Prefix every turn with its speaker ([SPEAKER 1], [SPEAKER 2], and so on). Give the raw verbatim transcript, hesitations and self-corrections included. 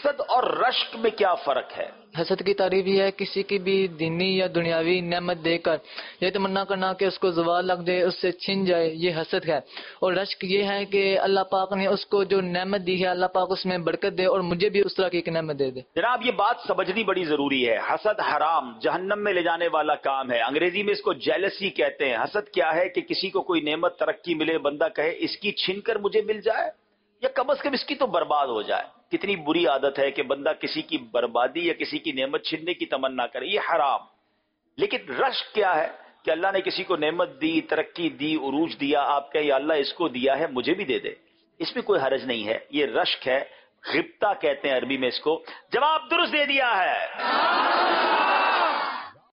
[SPEAKER 1] हसद और रश्क में क्या फर्क है?
[SPEAKER 2] हसद की तारीफ ये है किसी की भी दीनी या दुनियावी नेमत देकर ये तमन्ना करना कि उसको ज़वाल लग जाए, उससे छिन जाए, ये हसद है। और रश्क ये है कि अल्लाह पाक ने उसको जो नेमत दी है अल्लाह पाक उसमें बरकत दे और मुझे भी उस तरह की एक नेमत दे दे।
[SPEAKER 1] जनाब ये बात समझनी बड़ी जरूरी है। हसद हराम, जहन्नम में ले जाने वाला काम है। अंग्रेजी में इसको जेलसी कहते हैं। हसद क्या है कि किसी को कोई नेमत तरक्की मिले, बंदा कहे इसकी छीनकर मुझे मिल जाए या कम से कम इसकी तो बर्बाद हो जाए। कितनी बुरी आदत है कि बंदा किसी की बर्बादी या किसी की नेमत छीनने की तमन्ना करे, ये हराम। लेकिन रश्क क्या है कि अल्लाह ने किसी को नेमत दी, तरक्की दी, उरूज दिया, आप कहे या अल्लाह इसको दिया है मुझे भी दे दे, इसमें कोई हरज नहीं है। ये रश्क है, गिब्ता कहते हैं अरबी में इसको। जवाब दुरुस्त दे दिया है।